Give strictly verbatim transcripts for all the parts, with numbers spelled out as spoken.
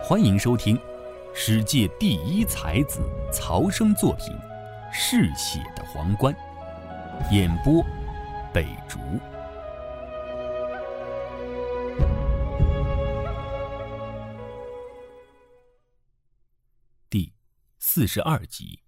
欢迎收听世界第一才子曹生作品《嗜血的皇冠》，演播北竹。第四十二集。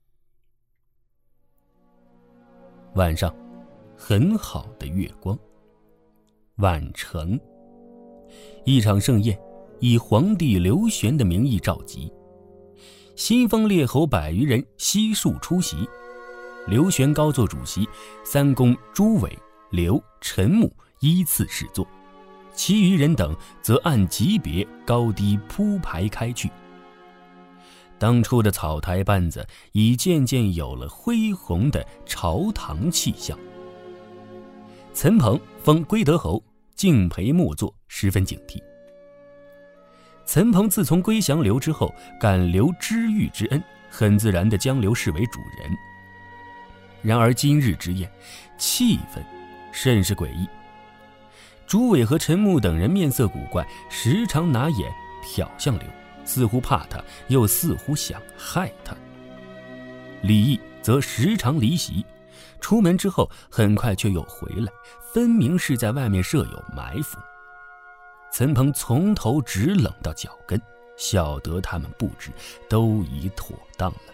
晚上，很好的月光，宛城，一场盛宴以皇帝刘玄的名义召集，新封列侯百余人悉数出席。刘玄高座主席，三公朱伟、刘、陈穆依次侍坐，其余人等则按级别高低铺排开去。当初的草台班子已渐渐有了恢宏的朝堂气象。岑彭封归德侯，敬陪末座，十分警惕。岑彭自从归降刘之后，感刘知遇之恩，很自然地将刘视为主人。然而今日之宴，气氛甚是诡异。朱伟和陈穆等人面色古怪，时常拿眼瞟向刘，似乎怕他，又似乎想害他。李毅则时常离席，出门之后很快却又回来，分明是在外面设有埋伏。岑彭从头直冷到脚跟，晓得他们布置都已妥当了。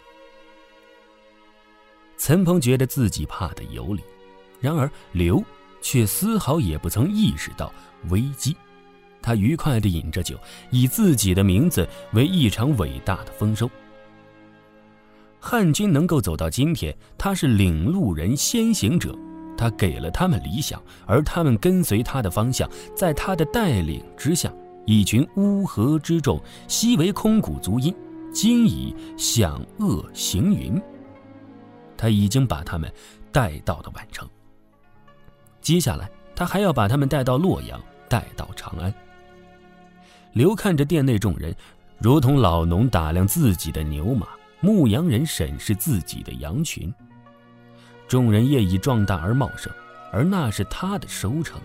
岑彭觉得自己怕得有理，然而刘却丝毫也不曾意识到危机。他愉快地饮着酒，以自己的名字为一场伟大的丰收。汉军能够走到今天，他是领路人先行者，他给了他们理想，而他们跟随他的方向，在他的带领之下，一群乌合之众，昔为空谷足音，今已享恶行云。他已经把他们带到了宛城，接下来他还要把他们带到洛阳，带到长安。刘看着殿内众人，如同老农打量自己的牛马，牧羊人审视自己的羊群。众人业已壮大而茂盛，而那是他的收成。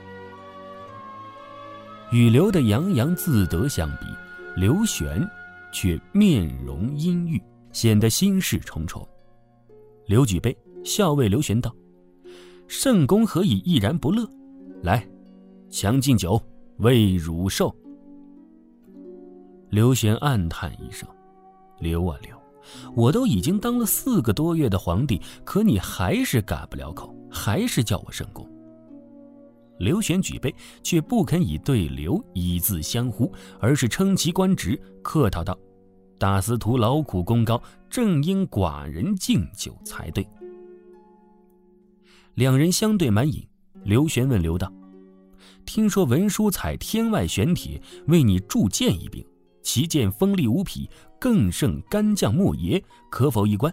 与刘的洋洋自得相比，刘玄却面容阴郁，显得心事重重。刘举杯，笑谓刘玄道：“圣公何以毅然不乐？来，强进酒，为汝寿。”刘玄暗叹一声：“刘啊刘，我都已经当了四个多月的皇帝，可你还是改不了口，还是叫我圣公。”刘玄举杯，却不肯以对刘以字相呼，而是称其官职，客套道：“大司徒劳苦功高，正应寡人敬酒才对。”两人相对满饮，刘玄问刘道：“听说文殊采天外玄铁，为你铸剑一柄，其剑锋利无匹，更胜干将莫邪，可否一观？”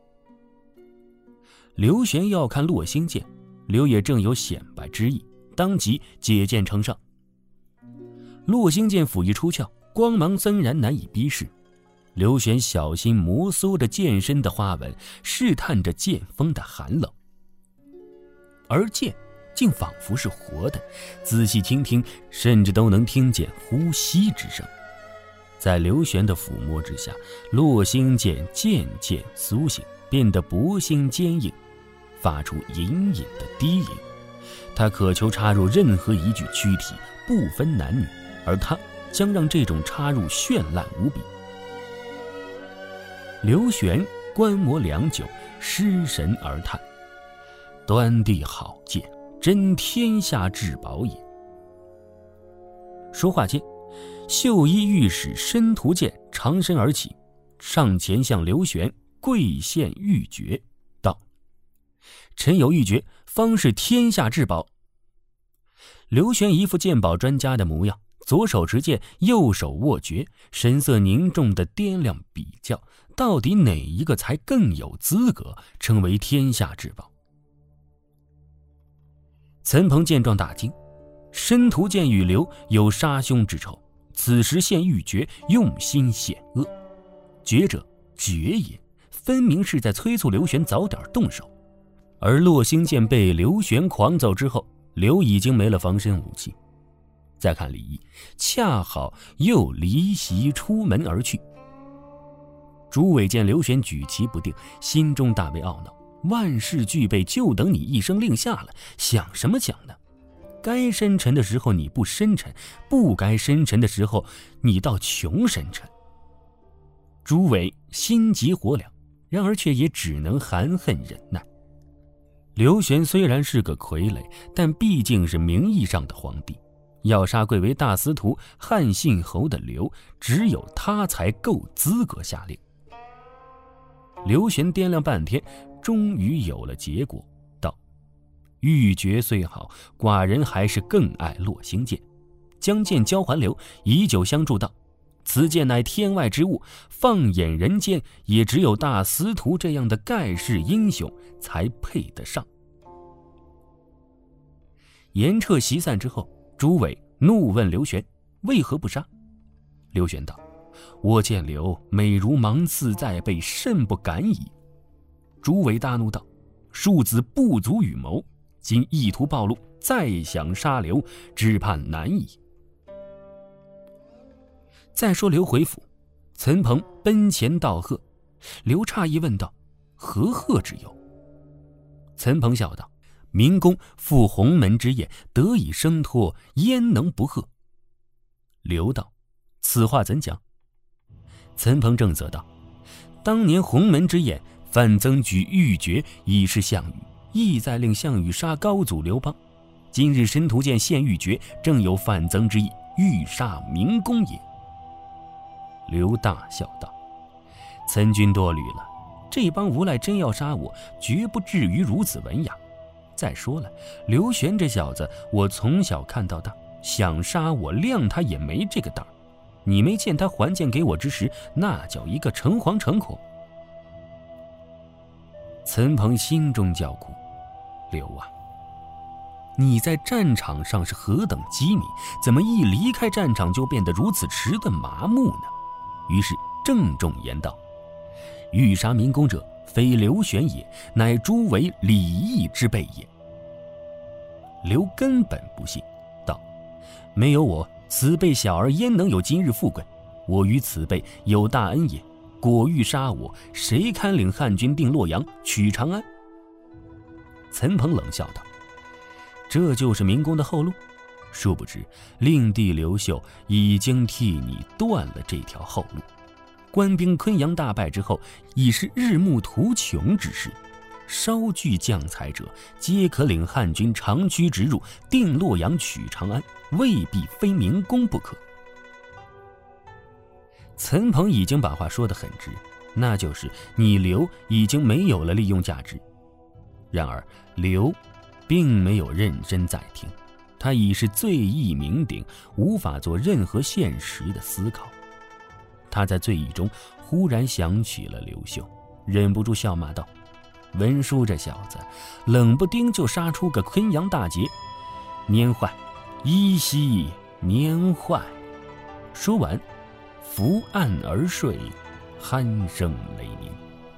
刘玄要看落星剑，刘也正有显摆之意，当即解剑呈上。落星剑甫一出鞘，光芒森然，难以逼视。刘玄小心摩挲着剑身的花纹，试探着剑锋的寒冷，而剑竟仿佛是活的，仔细倾听，甚至都能听见呼吸之声。在刘玄的抚摸之下，落星剑渐渐苏醒，变得薄心坚硬，发出隐隐的低吟。他渴求插入任何一具躯体，不分男女，而他将让这种插入绚烂无比。刘玄观摩良久，失神而叹：“端地好剑，真天下至宝也。”说话间，绣衣御史申屠建长身而起，上前向刘玄跪献玉珏，道：“臣有玉珏，方是天下至宝。”刘玄一副鉴宝专家的模样，左手持剑，右手握珏，神色凝重地掂量比较，到底哪一个才更有资格称为天下至宝？岑彭见状大惊，申屠建与刘有杀兄之仇，此时献玉珏，用心险恶。绝者绝也，分明是在催促刘玄早点动手。而落星剑被刘玄狂揍之后，刘已经没了防身武器。 再看李毅，恰好又离席出门而去。朱伟见刘玄举棋不定，心中大为懊恼，万事俱备，就等你一声令下了，想什么想呢？该深沉的时候你不深沉，不该深沉的时候你倒穷深沉。朱伟心急火燎，然而却也只能含恨忍耐。刘玄虽然是个傀儡，但毕竟是名义上的皇帝，要杀贵为大司徒汉信侯的刘，只有他才够资格下令。刘玄掂量半天，终于有了结果，道：玉珏虽好，寡人还是更爱落星剑。将剑交还刘，以酒相助道：此剑乃天外之物，放眼人间，也只有大司徒这样的盖世英雄才配得上。严彻席散之后，朱伟怒问刘玄为何不杀。刘玄道：我见刘美如芒刺在背，甚不敢矣。朱伟大怒道：庶子不足与谋，今意图暴露，再想杀刘，只怕难矣。再说刘回府，岑彭奔前道贺，刘诧异问道：何贺之有？岑彭笑道：明公赴鸿门之宴，得以生脱，焉能不贺？刘道：此话怎讲？岑彭正色道：当年鸿门之宴，范增举玉珏以示项羽，意在令项羽杀高祖刘邦。今日申屠见献玉珏，正有范增之意，欲杀明公也。刘大笑道：岑君多虑了，这帮无赖真要杀我，绝不至于如此文雅。再说了，刘玄这小子我从小看到大，想杀我谅他也没这个胆儿。你没见他还剑给我之时，那叫一个诚惶诚恐。岑彭心中叫苦：刘啊，你在战场上是何等机敏，怎么一离开战场就变得如此迟钝麻木呢？于是郑重言道：欲杀明公者，非刘玄也，乃诸为李义之辈也。刘根本不信，道：没有我，此辈小儿焉能有今日富贵？我与此辈有大恩也，果欲杀我，谁堪领汉军定洛阳，取长安？岑彭冷笑道：这就是明公的后路？殊不知令弟刘秀已经替你断了这条后路。官兵昆阳大败之后，已是日暮途穷之时，稍具将才者皆可领汉军长驱直入，定洛阳，取长安，未必非明公不可。岑彭已经把话说得很直，那就是你刘已经没有了利用价值。然而刘并没有认真在听，他已是醉意酩酊，无法做任何现实的思考。他在醉意中忽然想起了刘秀，忍不住笑骂道：文书这小子冷不丁就杀出个昆阳大捷，年坏，依稀年坏。说完伏案而睡，鼾声雷鸣。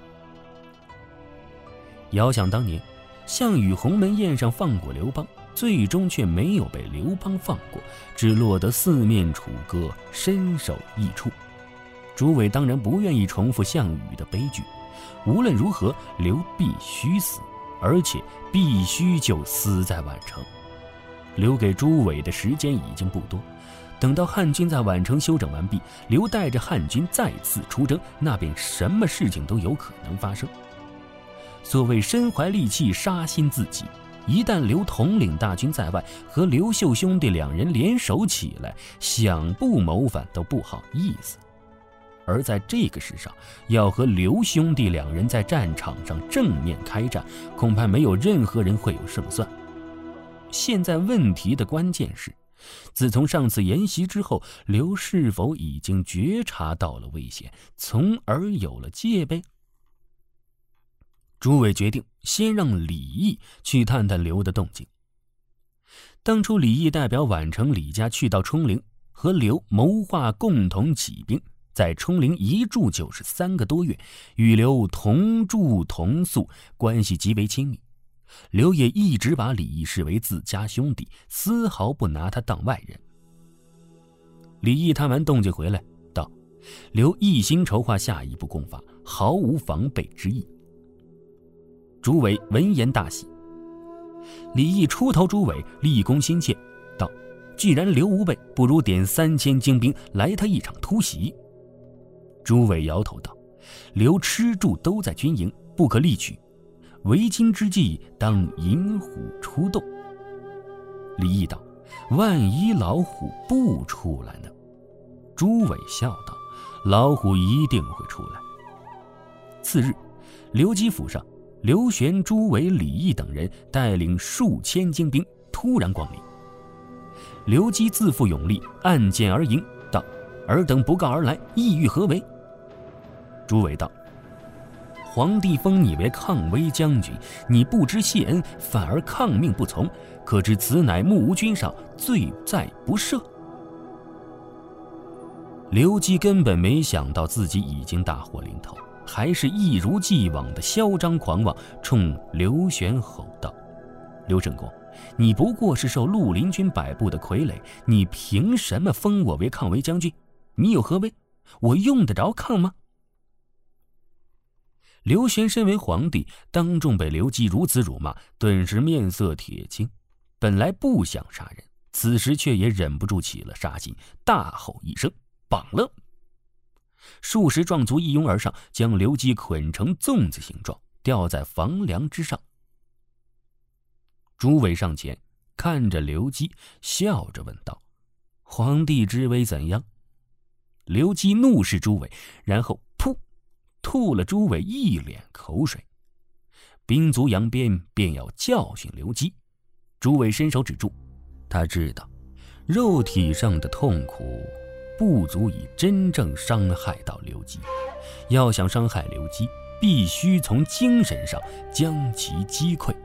遥想当年，项羽鸿门宴上放过刘邦，最终却没有被刘邦放过，只落得四面楚歌，身首异处。朱伟当然不愿意重复项羽的悲剧，无论如何刘必须死，而且必须就死在宛城。留给朱伟的时间已经不多，等到汉军在宛城休整完毕，刘带着汉军再次出征，那便什么事情都有可能发生。所谓身怀利器，杀心自己，一旦刘统领大军在外，和刘秀兄弟两人联手起来，想不谋反都不好意思。而在这个世上，要和刘兄弟两人在战场上正面开战，恐怕没有任何人会有胜算。现在问题的关键是，自从上次演习之后，刘是否已经觉察到了危险，从而有了戒备？朱伟决定先让李毅去探探刘的动静。当初李毅代表宛城李家去到冲陵，和刘谋划共同起兵，在冲陵一住就是三个多月，与刘同住同宿，关系极为亲密。刘也一直把李毅视为自家兄弟，丝毫不拿他当外人。 李毅探完动静回来道：刘一心筹划下一步攻伐，毫无防备之意。朱伟闻言大喜。李毅出头，朱伟立功心切，道：既然刘无备，不如点三千精兵来他一场突袭。朱伟摇头道：刘吃住都在军营，不可力取，为今之计，当引虎出洞。李毅道：万一老虎不出来呢？朱伟笑道：老虎一定会出来。次日，刘基府上，刘玄、朱伟、李毅等人带领数千精兵突然光临。刘基自负勇力，按剑而迎，道：尔等不告而来，意欲何为？朱伟道：皇帝封你为抗威将军，你不知谢恩，反而抗命不从，可知此乃目无君上，罪在不赦。刘基根本没想到自己已经大祸临头，还是一如既往的嚣张狂妄，冲刘玄吼道：刘正公，你不过是受绿林军摆布的傀儡，你凭什么封我为抗威将军？你有何威？我用得着抗吗？刘玄身为皇帝，当众被刘基如此辱骂，顿时面色铁青。本来不想杀人，此时却也忍不住起了杀心，大吼一声：绑了！数十壮卒一拥而上，将刘基捆成粽子形状，吊在房梁之上。朱伟上前看着刘基，笑着问道：皇帝之威怎样？刘基怒视朱伟，然后噗吐了朱伟一脸口水。兵卒扬鞭便要教训刘基，朱伟伸手止住。他知道肉体上的痛苦不足以真正伤害到刘基，要想伤害刘基，必须从精神上将其击溃。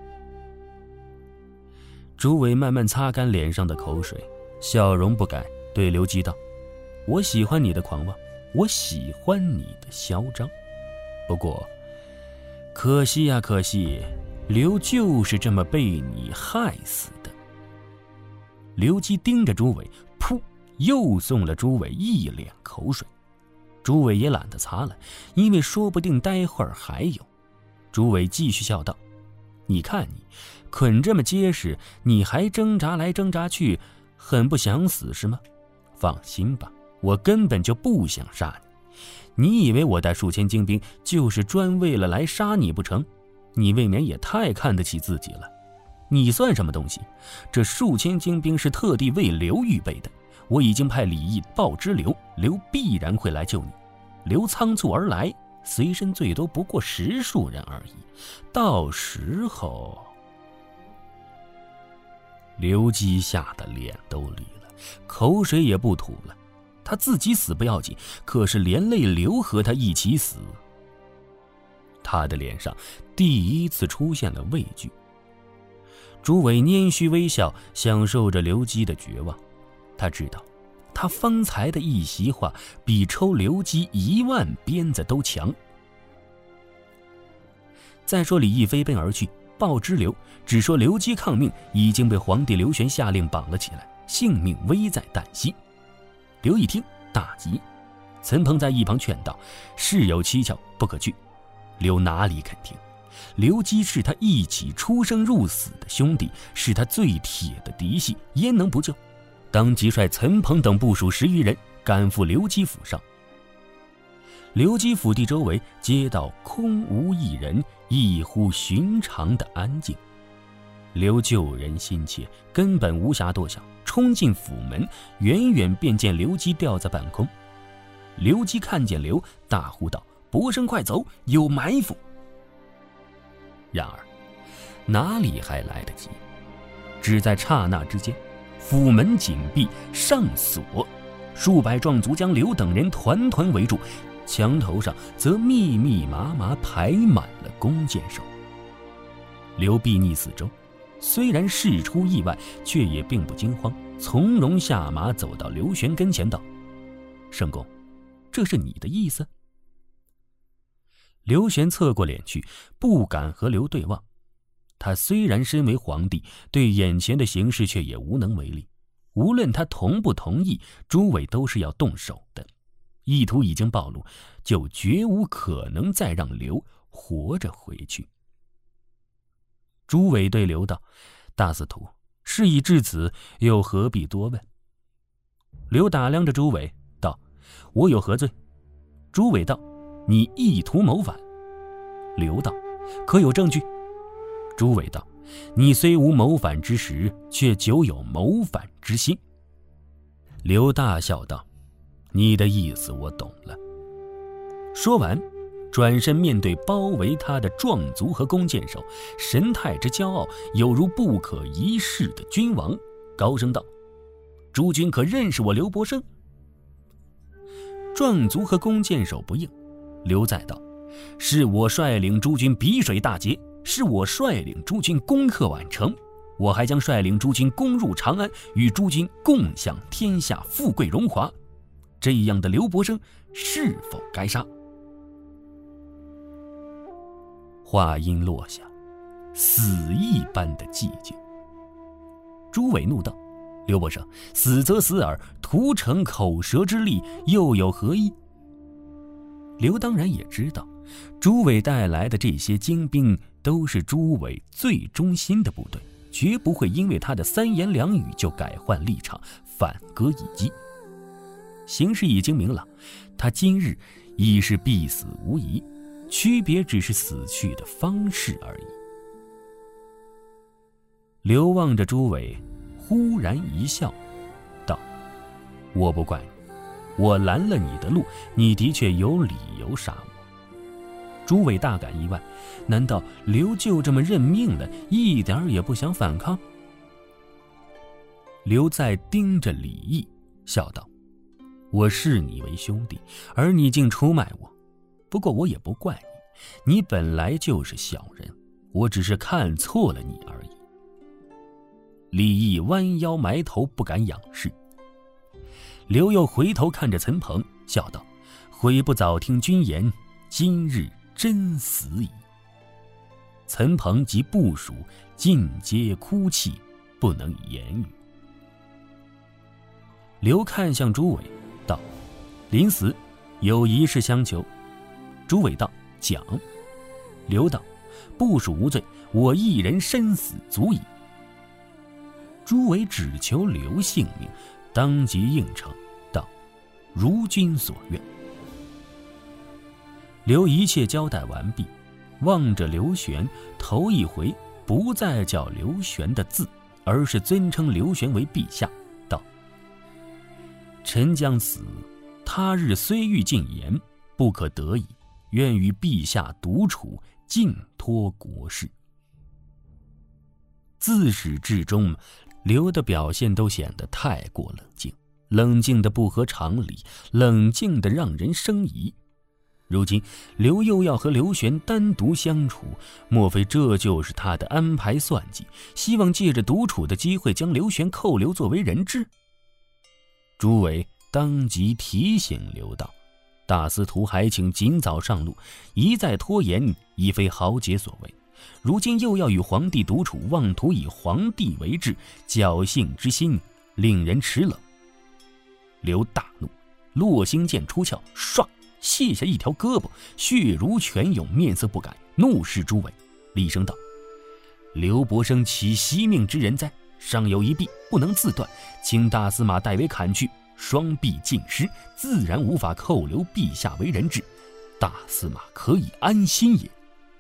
朱伟慢慢擦干脸上的口水，笑容不改，对刘基道：我喜欢你的狂妄，我喜欢你的嚣张，不过可惜呀可惜，刘就是这么被你害死的。刘基盯着朱伟，噗又送了朱伟一脸口水。朱伟也懒得擦了，因为说不定待会儿还有。朱伟继续笑道：你看你捆这么结实，你还挣扎来挣扎去，很不想死是吗？放心吧，我根本就不想杀你。你以为我带数千精兵就是专为了来杀你不成？你未免也太看得起自己了。你算什么东西？这数千精兵是特地为刘预备的，我已经派李毅报知刘，刘必然会来救你。刘仓促而来，随身最多不过十数人而已，到时候……刘基吓得脸都绿了，口水也不吐了。他自己死不要紧，可是连累刘和他一起死。他的脸上第一次出现了畏惧。朱伟拈须微笑，享受着刘基的绝望。他知道他方才的一席话比抽刘基一万鞭子都强。再说李毅飞奔而去，报知刘，只说刘基抗命已经被皇帝刘玄下令绑了起来，性命危在旦夕。刘一听大急，岑彭在一旁劝道：事有蹊跷，不可去。刘哪里肯听？刘基是他一起出生入死的兄弟，是他最铁的嫡系，焉能不救？当即率岑彭等部属十余人赶赴刘基府上。刘基府地周围街道空无一人，异乎寻常的安静。刘救人心切，根本无暇多想，冲进府门，远远便见刘基吊在半空。刘基看见刘，大呼道：博生快走，有埋伏！然而哪里还来得及，只在刹那之间，府门紧闭上锁，数百壮卒将刘等人团团围住，墙头上则密密麻麻排满了弓箭手。刘避逆四周，虽然事出意外，却也并不惊慌，从容下马走到刘玄跟前道：圣公，这是你的意思？刘玄侧过脸去，不敢和刘对望。他虽然身为皇帝，对眼前的形势却也无能为力。 无论他同不同意，朱伟都是要动手的。意图已经暴露，就绝无可能再让刘活着回去。朱伟对刘道：“大司徒，事已至此，又何必多问？”刘打量着朱伟道：“我有何罪？”朱伟道：“你意图谋反。”刘道：“可有证据？”朱伟道：“你虽无谋反之实，却久有谋反之心。”刘大笑道：“你的意思我懂了。”说完，转身面对包围他的壮族和弓箭手，神态之骄傲，有如不可一世的君王，高声道：“诸君可认识我刘伯升？”壮族和弓箭手不应。刘再道：“是我率领诸军逼水大捷，是我率领诸军攻克宛城，我还将率领诸军攻入长安，与诸军共享天下富贵荣华。这样的刘伯升是否该杀？”话音落下，死一般的寂静。朱伟怒道：“刘伯升，死则死耳，徒逞口舌之力，又有何意？”刘当然也知道，朱伟带来的这些精兵都是朱伟最忠心的部队，绝不会因为他的三言两语就改换立场，反戈一击。形势已经明朗，他今日已是必死无疑，区别只是死去的方式而已。刘望着朱伟，忽然一笑，道：“我不怪你，我拦了你的路，你的确有理由杀我。”朱伟大感意外，难道刘就这么认命了，一点也不想反抗？刘再盯着李毅，笑道：“我视你为兄弟，而你竟出卖我。不过我也不怪你，你本来就是小人，我只是看错了你而已。”李毅弯腰埋头，不敢仰视。刘又回头看着岑彭，笑道：“悔不早听君言，今日真死矣。”岑彭及部属尽皆哭泣，不能言语。刘看向朱伟，道：“临死有一事相求。”朱伟道：“讲。”刘道：“部属无罪，我一人身死足矣。”朱伟只求刘性命，当即应承道：“如君所愿。”刘一切交代完毕，望着刘玄，头一回不再叫刘玄的字，而是尊称刘玄为陛下，道：“臣将死，他日虽欲进言，不可得已，愿与陛下独处，尽托国事。”自始至终，刘的表现都显得太过冷静，冷静的不合常理，冷静的让人生疑。如今刘又要和刘玄单独相处，莫非这就是他的安排算计，希望借着独处的机会将刘玄扣留作为人质？朱伟当即提醒刘道：“大司徒还请尽早上路，一再拖延已非豪杰所为。如今又要与皇帝独处，妄图以皇帝为质，侥幸之心令人齿冷。”刘大怒，落星剑出鞘，唰卸下一条胳膊，血如泉涌，面色不改，怒视朱伟，厉声道：“刘伯升岂惜命之人哉？尚有一臂不能自断，请大司马代为砍去，双臂尽失，自然无法扣留陛下为人质，大司马可以安心也。”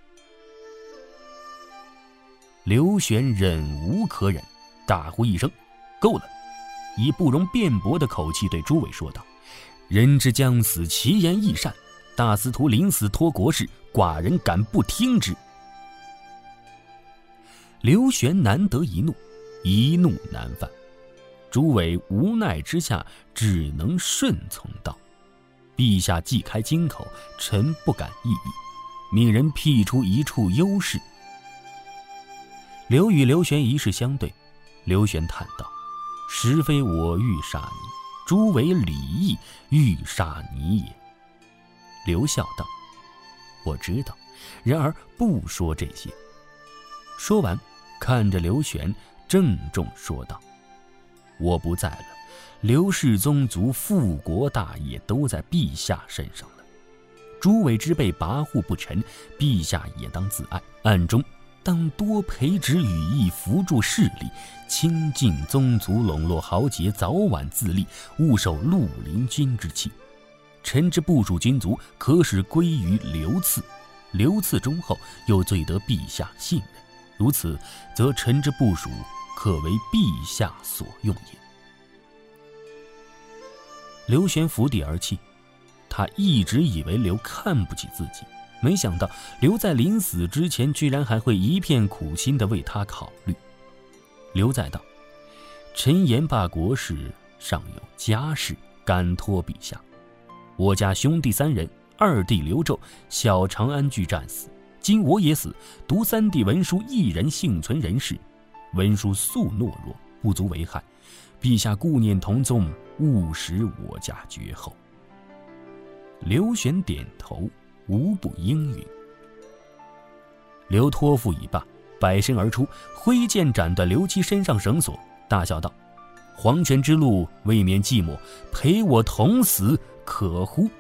刘玄忍无可忍，大呼一声：“够了！”以不容辩驳的口气对朱伟说道：“人之将死，其言亦善。大司徒临死托国事，寡人敢不听之？”刘玄难得一怒，一怒难犯。朱伟无奈之下，只能顺从道：“陛下既开金口，臣不敢异议，命人辟出一处优势。”刘与刘玄一事相对，刘玄叹道：“实非我欲杀你，诸为礼义欲杀你也。”刘笑道：“我知道，然而不说这些。”说完，看着刘玄，郑重说道：“ 我不在了，刘氏宗族复国大业都在陛下身上了。诸位之辈跋扈不臣，陛下也当自爱，暗中当多培植羽翼，扶助势力，亲近宗族，笼络豪杰，早晚自立，勿受绿林军之气。臣之部属军卒，可使归于刘赐，刘赐忠厚，又最得陛下信任，如此，则臣之部属可为陛下所用也。刘玄伏地而泣，他一直以为刘看不起自己，没想到刘在临死之前居然还会一片苦心地为他考虑。刘在道：臣言罢国事，尚有家事，敢托陛下。我家兄弟三人，二弟刘胄小长安郡战死，今我也死，独三弟文叔一人幸存人世。文叔素懦弱，不足为害，陛下顾念同宗，勿使我家绝后。刘玄点头，无不应允。刘托付已罢，摆身而出，挥剑斩断刘基身上绳索，大笑道：黄泉之路，未免寂寞，陪我同死可乎？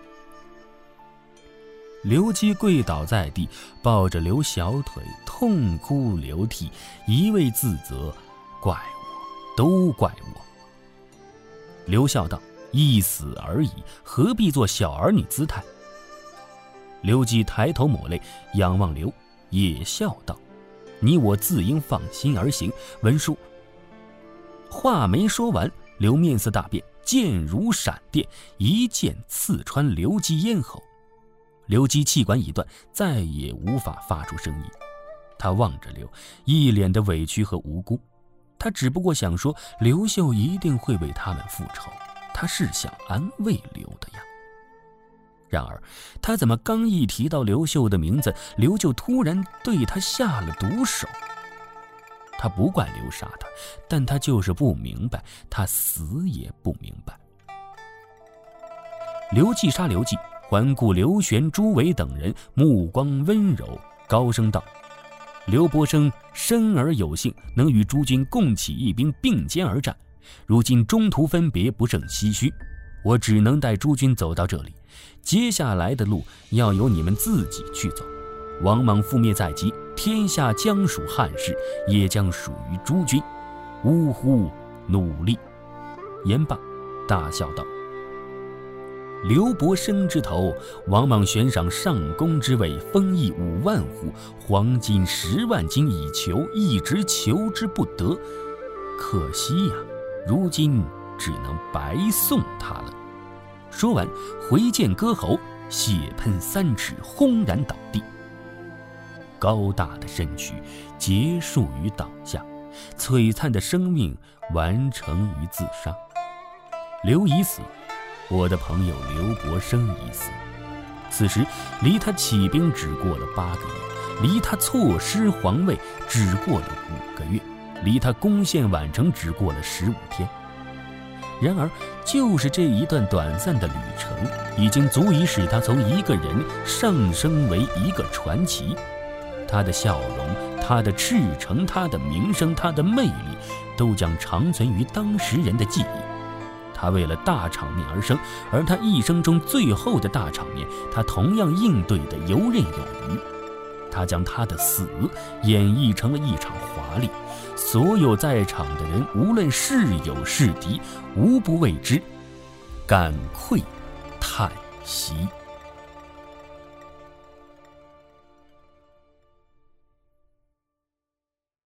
刘基跪倒在地，抱着刘小腿，痛哭流涕，一味自责：怪我，都怪我。刘笑道：一死而已，何必做小儿女姿态？刘基抬头抹泪，仰望刘，也笑道：你我自应放心而行。文叔话没说完，刘面色大变，剑如闪电，一剑刺穿刘基咽喉。刘基气管已断，再也无法发出声音。他望着刘，一脸的委屈和无辜。他只不过想说，刘秀一定会为他们复仇，他是想安慰刘的呀。然而他怎么刚一提到刘秀的名字，刘就突然对他下了毒手。他不怪刘杀他，但他就是不明白，他死也不明白。刘季杀刘季，环顾刘玄、朱维等人，目光温柔，高声道：刘伯升生而有幸，能与诸军共起义兵，并肩而战，如今中途分别，不胜唏嘘。我只能带诸军走到这里，接下来的路要由你们自己去走。王莽覆灭在即，天下将属汉室，也将属于诸军，呜呼，努力！言罢，大笑道：刘伯升之头，王莽悬赏上公之位，封邑五万户，黄金十万斤以求，一直求之不得。可惜呀、啊，如今只能白送他了。说完，回剑割喉，血喷三尺，轰然倒地。高大的身躯结束于倒下，璀璨的生命完成于自杀。刘已死，我的朋友刘伯升已死。此时离他起兵只过了八个月，离他错失皇位只过了五个月，离他攻陷宛城只过了十五天。然而就是这一段短暂的旅程，已经足以使他从一个人上升为一个传奇。他的笑容，他的赤诚，他的名声，他的魅力，都将长存于当时人的记忆。他为了大场面而生，而他一生中最后的大场面，他同样应对的游刃有余。他将他的死演绎成了一场华丽，所有在场的人，无论是友是敌，无不为之感愧叹息。